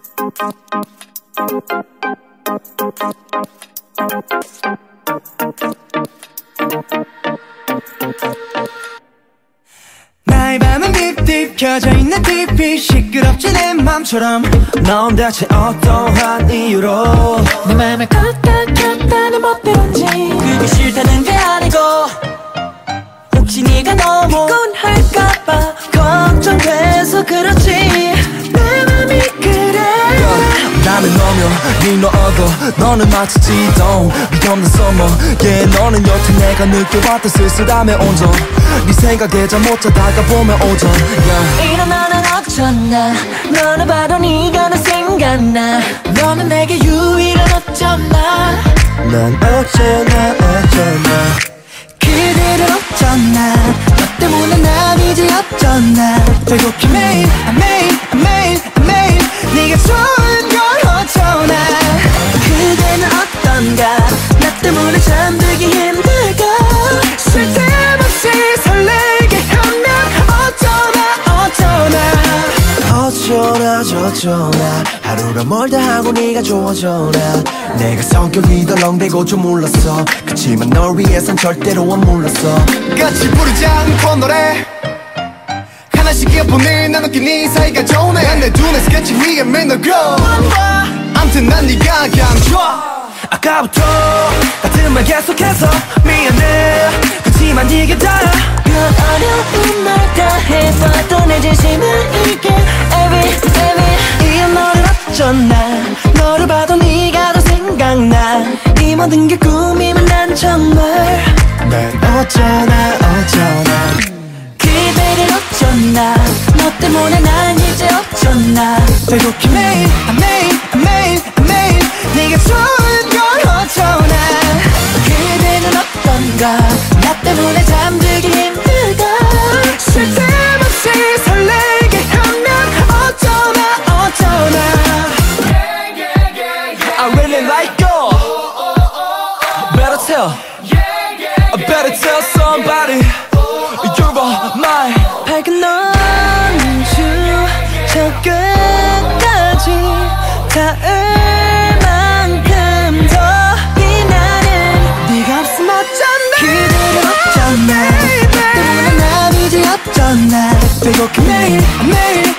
나의 밤은 딥딥 켜져있는 TV 시끄럽지 내 맘처럼 넌 대체 어떠한 이유로 내 맘을 껐다 켰다 내 멋대로인지 그게 싫다는 게 아니고 혹시 네가 너무 피곤할까봐 걱정돼서 그렇지 내 맘이 그래 나는 너며 네 너어도 너는 마치 지동 위험한 서머 yeah 너는 여태 내가 느껴봤던 쓸쓸함의 온전 네 생각에 잠 못 자다가 보면 오전 yeah. 일어나는 어쩌나 너는 봐도 네가 나 생각나 너는 내게 유일한 어쩌나 난 어쩌나 그대를 어쩌나 너 때문에 난 이제 어쩌나 되곡히 매일 네가 좋은 걸 어쩌나 그대는 어떤가 나 때문에 잠들기 힘들까 쓸데없이 설레게 하면 어쩌나 저쩌나 하루가 멀다 하고 네가 좋아져나 내가 성격이 덜렁대고 좀 몰랐어 그치만 널 위해선 절대로 안 몰랐어 같이 부르지 않고 노래 하나씩 이어폰을 나눠끼 네 사이가 좋네 난 내 눈에 스케치 위에 맨날 grow 암튼 난 네가 감 좋아 아까부터 같은 말 계속해서 미안해 그치만 이게 다야 넌 어려운 말 다 해봐도 내 진심을 잃게 every 이 너를 어쩌나 너를 봐도 네가 더 생각나 이 모든 게 꿈이면 난 정말 난 어쩌나 그대를 어쩌나 너 때문에 난 이제 어쩌나 되곡히 매일 네가 좋은 걸 어쩌나 그대는 어떤가 나 때문에 잠들기 힘들까 쓸데없이 설레게 하면 어쩌나 I really like you Better tell somebody You're all mine 밝은 넌주 저 끝까지 닿을 만큼 더 이 나는 네가 없으면 어쩌나 그대를 어쩌나 너 때문에 난 이제 어쩌나 되곡히 매일